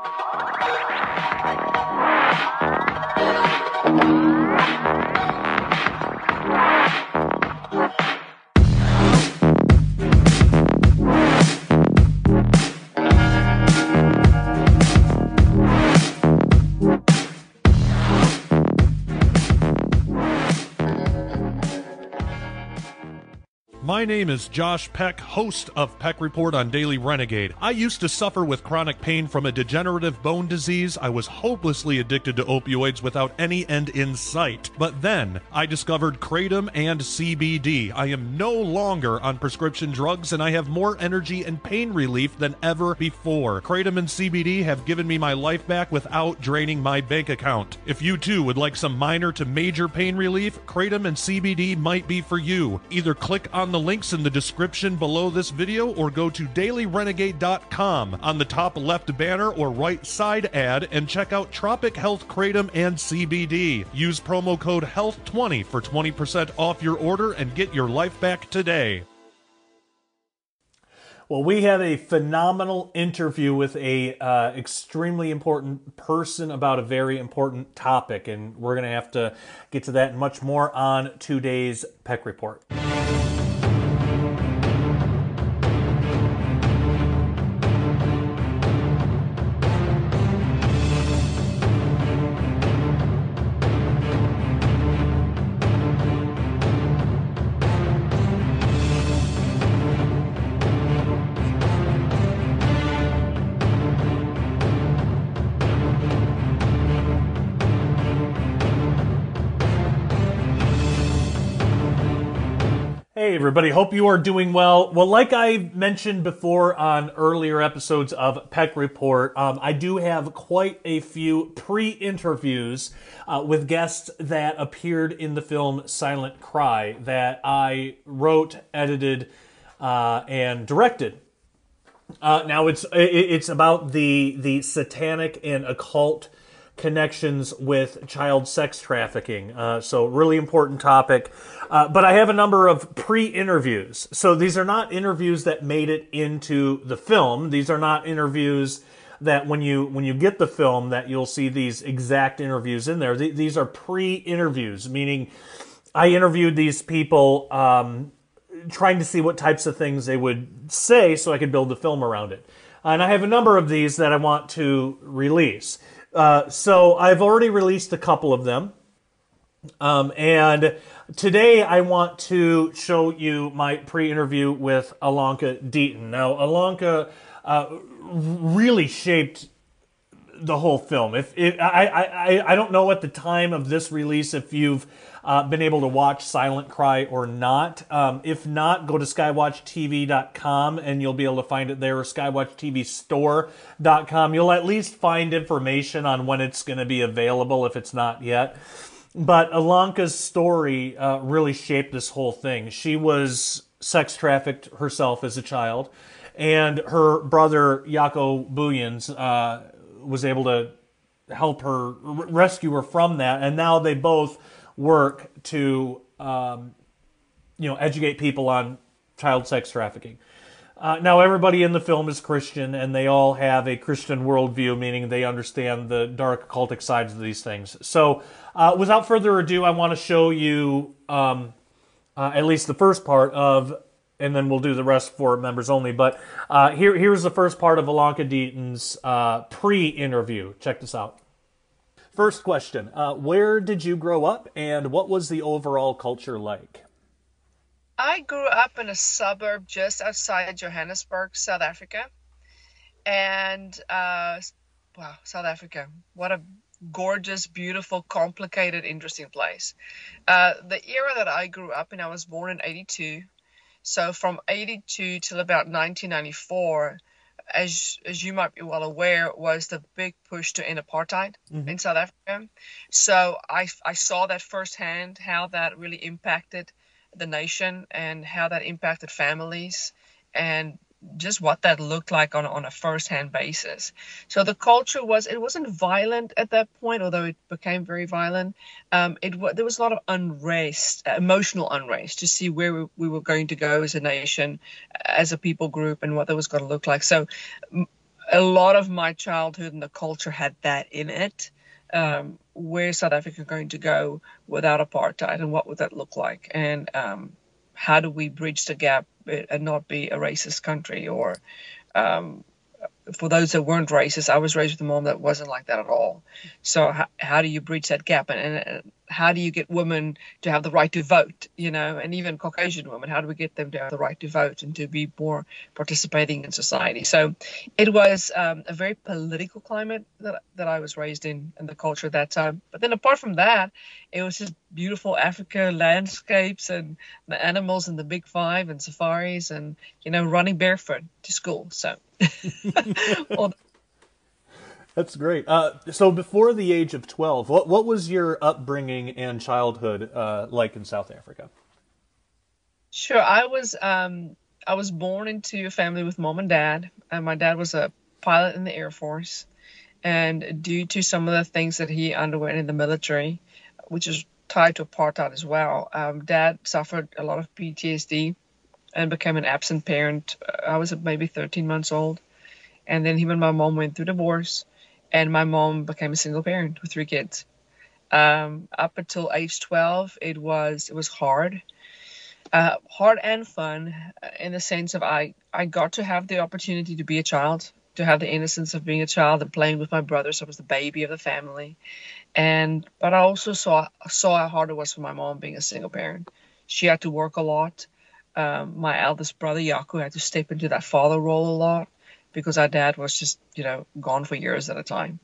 My name is Josh Peck, host of Peck Report on Daily Renegade. I used to suffer with chronic pain from a degenerative bone disease. I was hopelessly addicted to opioids without any end in sight. But then, I discovered Kratom and CBD. I am no longer on prescription drugs, and I have more energy and pain relief than ever before. Kratom and CBD have given me my life back without draining my bank account. If you too would like some minor to major pain relief, Kratom and CBD might be for you. Either click on the links in the description below this video or go to dailyrenegade.com on the top left banner or right side ad and check out Tropic Health Kratom and CBD. Use promo code HEALTH20 for 20% off your order and get your life back today. Well, we have a phenomenal interview with a extremely important person about a very important topic, and we're going to have to get to that and much more on today's Peck Report. Hey everybody, hope you are doing well. Well, like I mentioned before on earlier episodes of Peck Report, I do have quite a few pre-interviews with guests that appeared in the film Silent Cry that I wrote, edited, and directed. Now it's about the satanic and occult connections with child sex trafficking. So really important topic. But I have a number of pre-interviews. So these are not interviews that made it into the film. These are not interviews that when you get the film that you'll see these exact interviews in there. These are pre-interviews, meaning I interviewed these people trying to see what types of things they would say so I could build the film around it. And I have a number of these that I want to release. So I've already released a couple of them. And today I want to show you my pre-interview with Ilonka Deaton. Now, Ilonka really shaped the whole film. I don't know at the time of this release if you've been able to watch Silent Cry or not. If not, go to skywatchtv.com and you'll be able to find it there, or skywatchtvstore.com. You'll at least find information on when it's going to be available if it's not yet. But Ilonka's story really shaped this whole thing. She was sex trafficked herself as a child, and her brother, Jaco Booyens, was able to help her, rescue her from that, and now they both work to educate people on child sex trafficking. Now, everybody in the film is Christian, and they all have a Christian worldview, meaning they understand the dark occultic sides of these things. So, without further ado, I want to show you at least the first part of, and then we'll do the rest for members only. But here's the first part of Ilonka Deaton's pre-interview. Check this out. First question, where did you grow up, and what was the overall culture like? I grew up in a suburb just outside Johannesburg, South Africa. And, wow, South Africa. What a gorgeous, beautiful, complicated, interesting place. The era that I grew up in, I was born in 82. So from 82 till about 1994, as you might be well aware, was the big push to end apartheid in South Africa. So I saw that firsthand, how that really impacted the nation and how that impacted families and just what that looked like on a first-hand basis. So the culture it wasn't violent at that point, although it became very violent. There was a lot of unrest, emotional unrest, to see where we were going to go as a nation, as a people group, and what that was going to look like. So a lot of my childhood and the culture had that in it. Where's South Africa going to go without apartheid, and what would that look like? And how do we bridge the gap and not be a racist country? Or for those that weren't racist, I was raised with a mom that wasn't like that at all. So how do you bridge that gap? And how do you get women to have the right to vote, and even Caucasian women, how do we get them to have the right to vote and to be more participating in society? So it was a very political climate that I was raised in the culture at that time. But then apart from that, it was just beautiful Africa landscapes and the animals and the big five and safaris and, running barefoot to school. So That's great. So before the age of 12, what was your upbringing and childhood like in South Africa? Sure. I was born into a family with mom and dad, and my dad was a pilot in the Air Force. And due to some of the things that he underwent in the military, which is tied to apartheid as well, dad suffered a lot of PTSD and became an absent parent. I was maybe 13 months old. And then him and my mom went through divorce, and my mom became a single parent with 3 kids. Up until age 12, it was hard. Hard and fun in the sense of I got to have the opportunity to be a child, to have the innocence of being a child and playing with my brothers. I was the baby of the family. But I also saw how hard it was for my mom being a single parent. She had to work a lot. My eldest brother, Yaku, had to step into that father role a lot because our dad was just, gone for years at a time.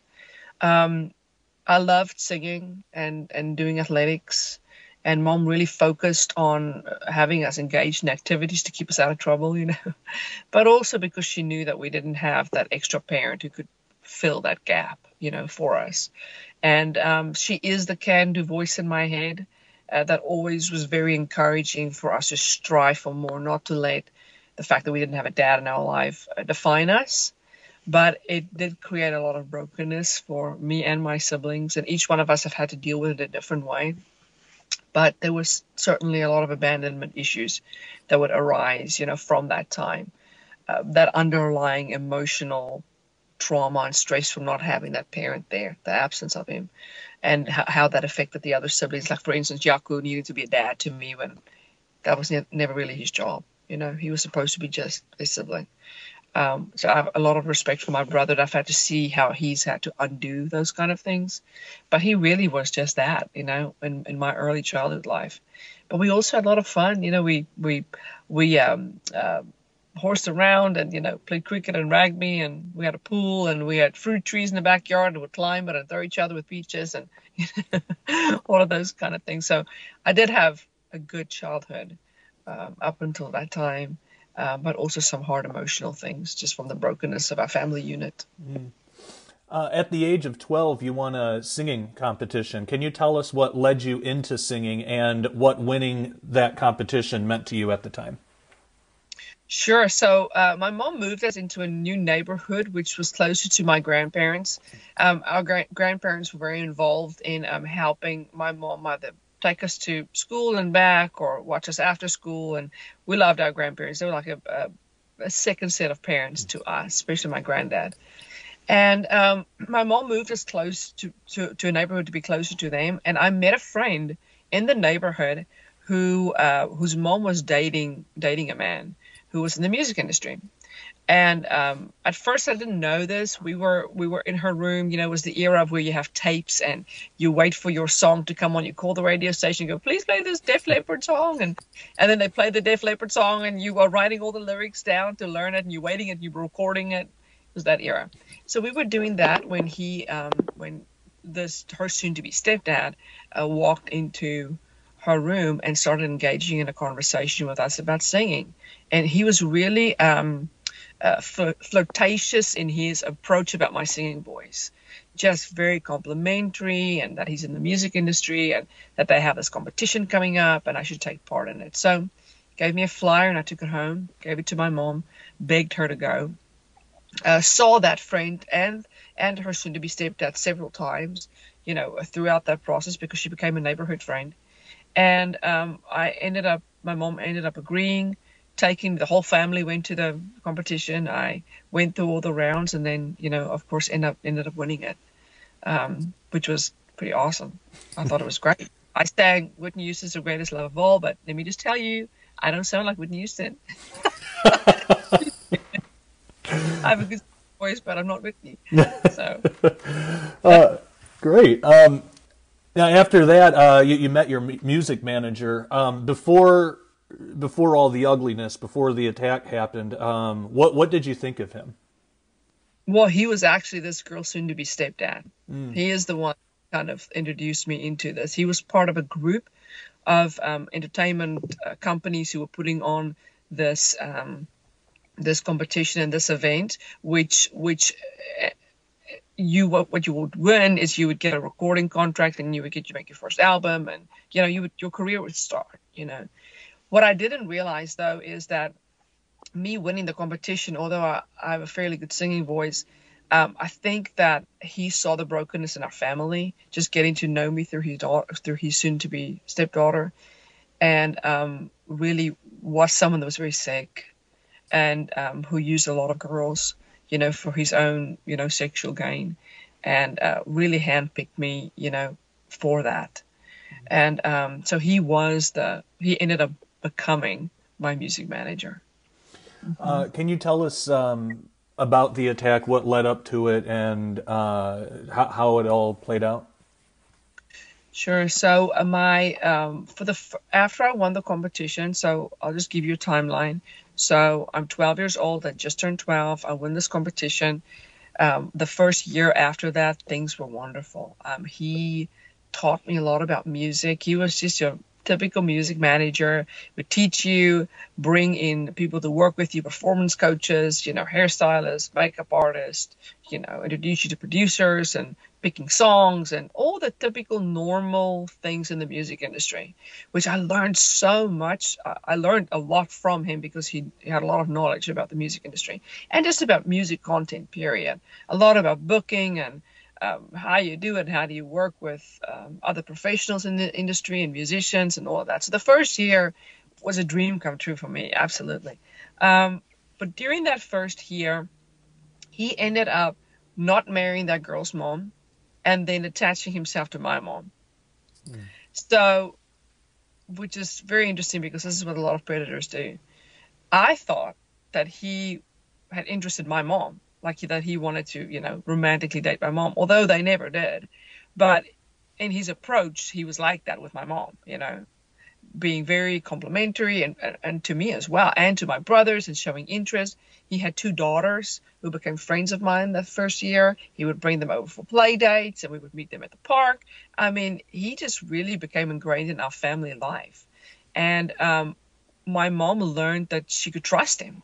I loved singing and doing athletics. And mom really focused on having us engaged in activities to keep us out of trouble, but also because she knew that we didn't have that extra parent who could fill that gap, for us. And she is the can-do voice in my head that always was very encouraging for us to strive for more, not to let the fact that we didn't have a dad in our life define us. But it did create a lot of brokenness for me and my siblings, and each one of us have had to deal with it a different way. But there was certainly a lot of abandonment issues that would arise, from that time. That underlying emotional trauma and stress from not having that parent there, the absence of him, and how that affected the other siblings. Like, for instance, Yaku needed to be a dad to me when that was never really his job. He was supposed to be just a sibling. So I have a lot of respect for my brother. I've had to see how he's had to undo those kind of things. But he really was just that, in my early childhood life. But we also had a lot of fun. We horsed around and, played cricket and rugby, and we had a pool, and we had fruit trees in the backyard and would climb it and throw each other with peaches and all of those kind of things. So I did have a good childhood up until that time. But also some hard emotional things just from the brokenness of our family unit. At the age of 12, you won a singing competition. Can you tell us what led you into singing and what winning that competition meant to you at the time? Sure. So my mom moved us into a new neighborhood, which was closer to my grandparents. Our grandparents were very involved in helping my mom either take us to school and back or watch us after school. And we loved our grandparents. They were like a second set of parents to us, especially my granddad. And my mom moved us close to a neighborhood to be closer to them. And I met a friend in the neighborhood whose mom was dating a man who was in the music industry. And at first I didn't know this. We were in her room. It was the era of where you have tapes and you wait for your song to come on. You call the radio station, you go, please play this Def Leppard song. And then they play the Def Leppard song, and you are writing all the lyrics down to learn it, and you're waiting it, you're recording it. It was that era. So we were doing that when her soon-to-be stepdad walked into her room and started engaging in a conversation with us about singing. And he was really flirtatious in his approach about my singing voice, just very complimentary, and that he's in the music industry and that they have this competition coming up and I should take part in it. So he gave me a flyer and I took it home, gave it to my mom, begged her to go. Saw that friend and her soon-to-be stepdad several times, throughout that process, because she became a neighborhood friend. And my mom ended up agreeing taking the whole family went to the competition. I went through all the rounds, and then of course ended up winning it, which was pretty awesome. I thought it was great. I sang Whitney Houston's "The Greatest Love of All," but let me just tell you, I don't sound like Whitney Houston. I have a good voice, but I'm not Whitney. So great. Now after that, you met your music manager. Before all the ugliness, before the attack happened, what did you think of him? Well, he was actually this girl's soon-to-be stepdad. He is the one who kind of introduced me into this. He was part of a group of entertainment companies who were putting on this this competition and this event, which what you would win is you would get a recording contract, and you would get to make your first album, and your career would start. What I didn't realize though is that me winning the competition, although I have a fairly good singing voice, I think that he saw the brokenness in our family, just getting to know me through his soon-to-be stepdaughter, and really was someone that was very sick, and who used a lot of girls, for his own, sexual gain, and really handpicked me, for that. And so he ended up becoming my music manager. Can you tell us about the attack, what led up to it, and how it all played out? Sure. So after I won the competition, so I'll just give you a timeline. So I'm 12 years old. I just turned 12. I win this competition. The first year after that, things were wonderful. He taught me a lot about music. He was just a typical music manager. Would teach you, bring in people to work with you, performance coaches, hairstylists, makeup artists, introduce you to producers and picking songs and all the typical normal things in the music industry, which I learned so much. I learned a lot from him because he had a lot of knowledge about the music industry and just about music content, period. A lot about booking and how you do it, how do you work with other professionals in the industry and musicians and all of that. So the first year was a dream come true for me, absolutely. But during that first year, he ended up not marrying that girl's mom and then attaching himself to my mom. So, which is very interesting because this is what a lot of predators do. I thought that he had interest in my mom, like that he wanted to, romantically date my mom, although they never did. But in his approach, he was like that with my mom, being very complimentary and to me as well, and to my brothers, and showing interest. He had 2 daughters who became friends of mine that first year. He would bring them over for play dates, and we would meet them at the park. I mean, he just really became ingrained in our family life. And my mom learned that she could trust him,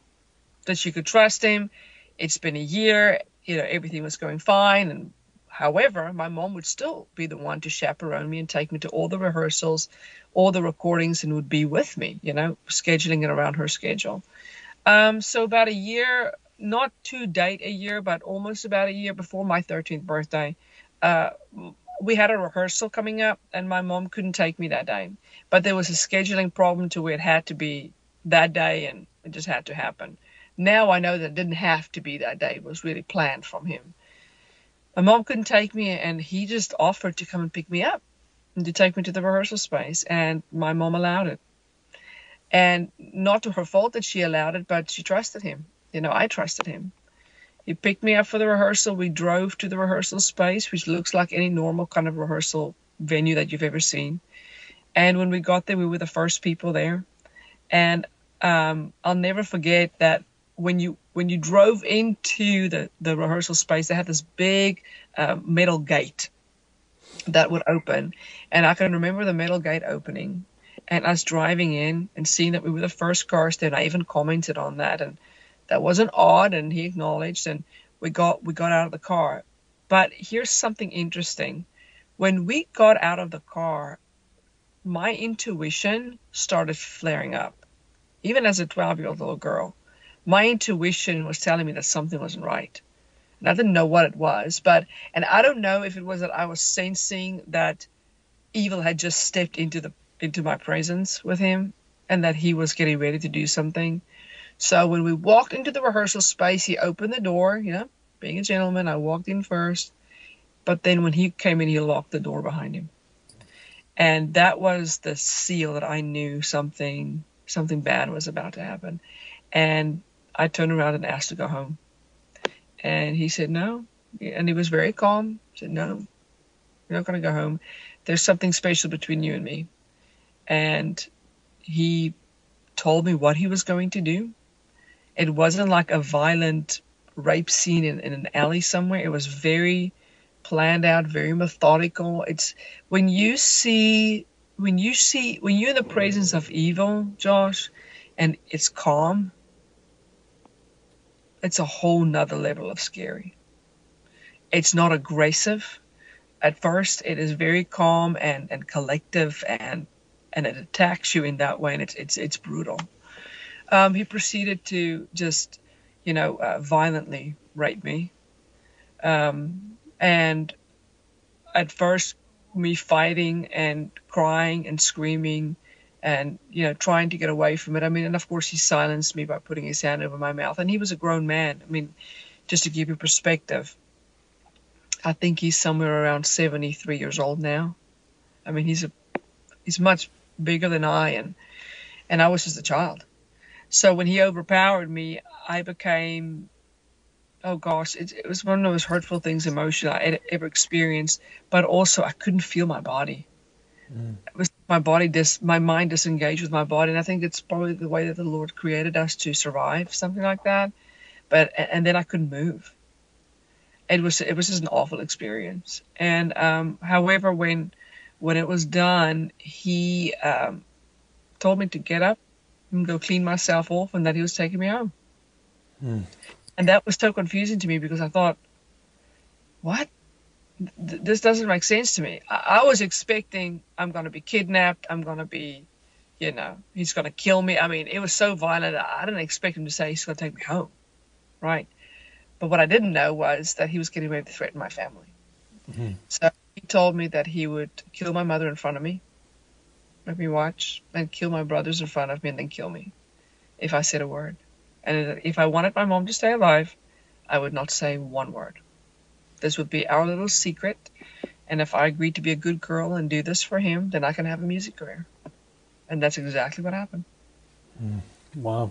It's been a year, everything was going fine. And however, my mom would still be the one to chaperone me and take me to all the rehearsals, all the recordings, and would be with me, scheduling it around her schedule. So about a year, not to date a year, but almost about a year before my 13th birthday, we had a rehearsal coming up, and my mom couldn't take me that day. But there was a scheduling problem to where it had to be that day, and it just had to happen. Now I know that it didn't have to be that day. It was really planned from him. My mom couldn't take me, and he just offered to come and pick me up and to take me to the rehearsal space, and my mom allowed it. And not to her fault that she allowed it, but she trusted him. I trusted him. He picked me up for the rehearsal. We drove to the rehearsal space, which looks like any normal kind of rehearsal venue that you've ever seen. And when we got there, we were the first people there. And I'll never forget that when you drove into the rehearsal space, they had this big metal gate that would open. And I can remember the metal gate opening and us driving in and seeing that we were the first cars there. And I even commented on that, and that wasn't odd, and he acknowledged, and we got out of the car. But here's something interesting. When we got out of the car, my intuition started flaring up. Even as a 12-year-old little girl, my intuition was telling me that something wasn't right. And I didn't know what it was, and I don't know if it was that I was sensing that evil had just stepped into my presence with him, and that he was getting ready to do something. So when we walked into the rehearsal space, he opened the door, being a gentleman. I walked in first, but then when he came in, he locked the door behind him. And that was the seal that I knew something bad was about to happen. And I turned around and asked to go home. And he said no. And he was very calm. He said, no, you're not going to go home. There's something special between you and me. And he told me what he was going to do. It wasn't like a violent rape scene in an alley somewhere. It was very planned out, very methodical. It's when you're in the presence of evil, Josh, and it's calm, it's a whole nother level of scary. It's not aggressive. At first, it is very calm and collective, and it attacks you in that way, and it's brutal. He proceeded to just, violently rape me. And at first, me fighting and crying and screaming and, trying to get away from it. I mean, and of course, he silenced me by putting his hand over my mouth. And he was a grown man. I mean, just to give you perspective, I think he's somewhere around 73 years old now. I mean, he's much bigger than I, and I was just a child. So when he overpowered me, I became, oh gosh, it was one of those hurtful things emotionally I had ever experienced, but also I couldn't feel my body. It was my mind disengaged with my body, and I think it's probably the way that the Lord created us to survive, something like that. And then I couldn't move. It was just an awful experience. And however, when it was done, he told me to get up and go clean myself off, and that he was taking me home. And that was so confusing to me because I thought, what? This doesn't make sense to me. I was expecting I'm going to be kidnapped. I'm going to be, he's going to kill me. I mean, it was so violent. I didn't expect him to say he's going to take me home, right? But what I didn't know was that he was getting ready to threaten my family. So he told me that he would kill my mother in front of me, let me watch, and kill my brothers in front of me, and then kill me if I said a word. And if I wanted my mom to stay alive, I would not say one word. This would be our little secret. And if I agreed to be a good girl and do this for him, then I can have a music career. And that's exactly what happened. Wow.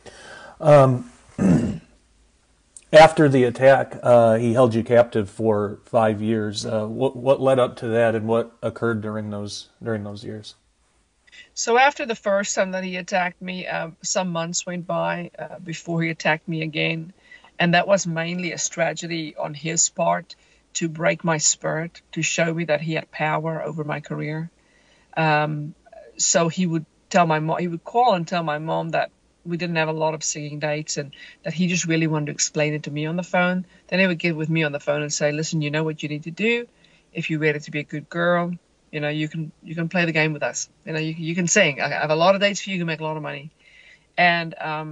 After the attack, he held you captive for 5 years. What led up to that, and what occurred during those years? So after the first time that he attacked me, some months went by before he attacked me again. And that was mainly a strategy on his part to break my spirit, to show me that he had power over my career. So he would call and tell my mom that we didn't have a lot of singing dates and that he just really wanted to explain it to me on the phone. Then he would get with me on the phone and say, listen, you know what you need to do. If you're ready to be a good girl, you can play the game with us. You can sing. I have a lot of dates for you. You can make a lot of money. And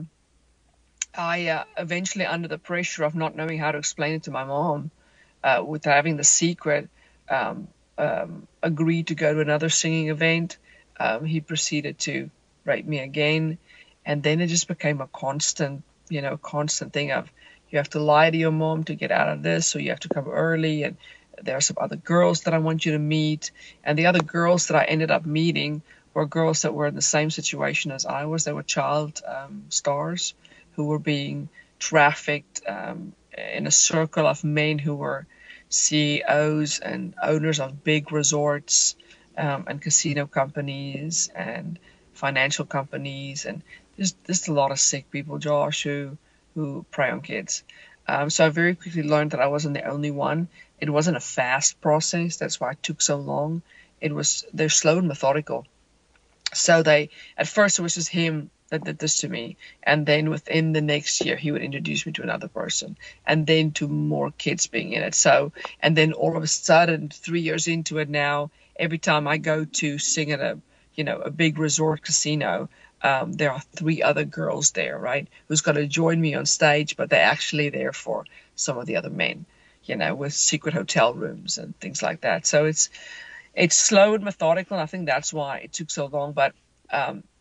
I eventually, under the pressure of not knowing how to explain it to my mom, with having the secret, agreed to go to another singing event. He proceeded to rape me again. And then it just became a constant thing of, you have to lie to your mom to get out of this, so you have to come early, and there are some other girls that I want you to meet. And the other girls that I ended up meeting were girls that were in the same situation as I was. They were child stars who were being trafficked in a circle of men who were CEOs and owners of big resorts and casino companies and financial companies, and there's just a lot of sick people, Josh, who prey on kids. So I very quickly learned that I wasn't the only one. It wasn't a fast process. That's why it took so long. They're slow and methodical. So at first it was just him that did this to me. And then within the next year, he would introduce me to another person, and then to more kids being in it. And then all of a sudden, 3 years into it now, every time I go to sing at a big resort casino, there are 3 other girls there, right, who's going to join me on stage, but they're actually there for some of the other men, with secret hotel rooms and things like that. So it's slow and methodical, and I think that's why it took so long. But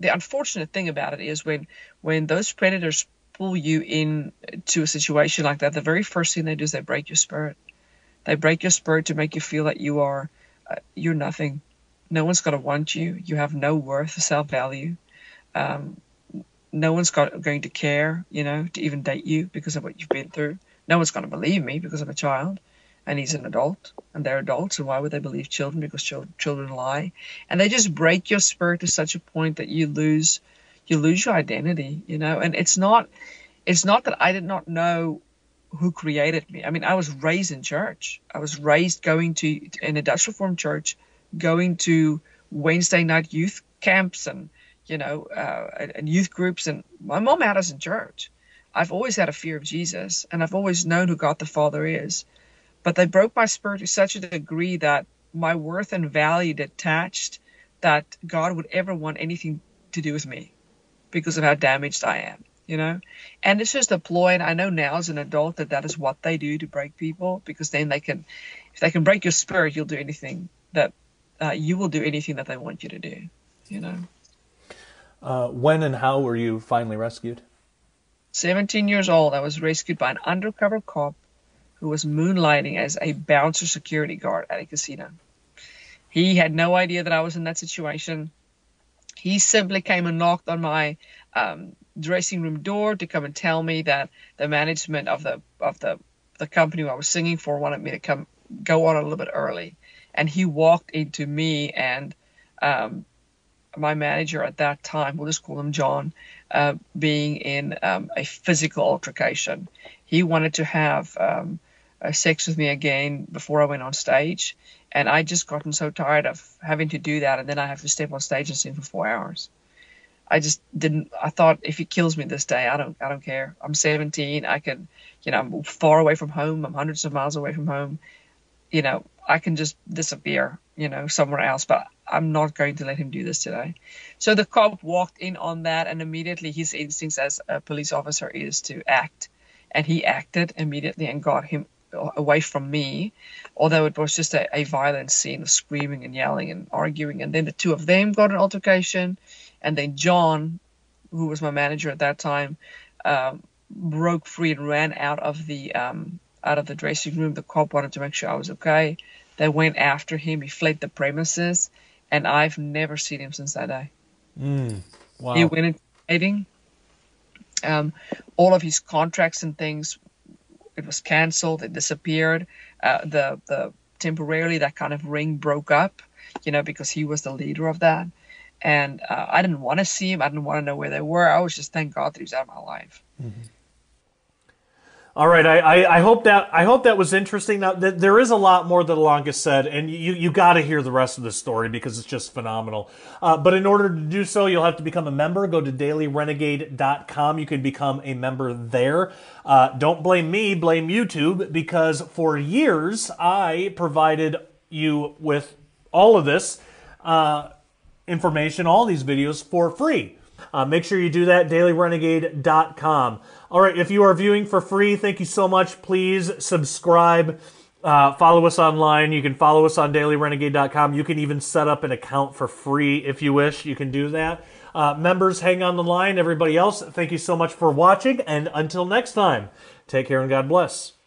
the unfortunate thing about it is when those predators pull you into a situation like that, the very first thing they do is they break your spirit. They break your spirit to make you feel that you're nothing. No one's going to want you. You have no worth or self-value. No one's going to care, to even date you because of what you've been through. No one's going to believe me because I'm a child and he's an adult and they're adults. And why would they believe children? Because children lie. And they just break your spirit to such a point that you lose your identity, And it's not that I did not know who created me. I mean, I was raised in church. I was raised going in a Dutch Reformed church, going to Wednesday night youth camps and youth groups. And my mom had us in church. I've always had a fear of Jesus, and I've always known who God the Father is. But they broke my spirit to such a degree that my worth and value detached, that God would ever want anything to do with me because of how damaged I am. And it's just a ploy. And I know now as an adult that is what they do to break people, because then if they can break your spirit, you'll do anything that you will do anything that they want you to do. When and how were you finally rescued? 17 years old. I was rescued by an undercover cop who was moonlighting as a bouncer security guard at a casino. He had no idea that I was in that situation. He simply came and knocked on my dressing room door to come and tell me that the management of the company I was singing for wanted me to go on a little bit early. And he walked into me and my manager at that time, we'll just call him John, being in a physical altercation. He wanted to have sex with me again before I went on stage. And I just gotten so tired of having to do that. And then I have to step on stage and sing for 4 hours. I thought if he kills me this day, I don't care. I'm 17. I can, I'm far away from home. I'm hundreds of miles away from home. I can just disappear, somewhere else, but I'm not going to let him do this today. So the cop walked in on that, and immediately his instincts as a police officer is to act. And he acted immediately and got him away from me, although it was just a violent scene of screaming and yelling and arguing. And then the two of them got an altercation. And then John, who was my manager at that time, broke free and ran out of the dressing room. The cop wanted to make sure I was okay. They went after him. He fled the premises, and I've never seen him since that day. Wow. He went into hiding. All of his contracts and things, it was canceled. It disappeared. Temporarily that kind of ring broke up, because he was the leader of that. And I didn't want to see him. I didn't want to know where they were. I was just thank God that he was out of my life. Mm-hmm. All right. I hope that was interesting. Now, there is a lot more that Alonga said, and you got to hear the rest of the story because it's just phenomenal. But in order to do so, you'll have to become a member. Go to dailyrenegade.com. You can become a member there. Don't blame me, blame YouTube, because for years I provided you with all of this information, all these videos for free. Make sure you do that, dailyrenegade.com. All right, if you are viewing for free, thank you so much. Please subscribe. Follow us online. You can follow us on dailyrenegade.com. You can even set up an account for free if you wish. You can do that. Members, hang on the line. Everybody else, thank you so much for watching. And until next time, take care and God bless.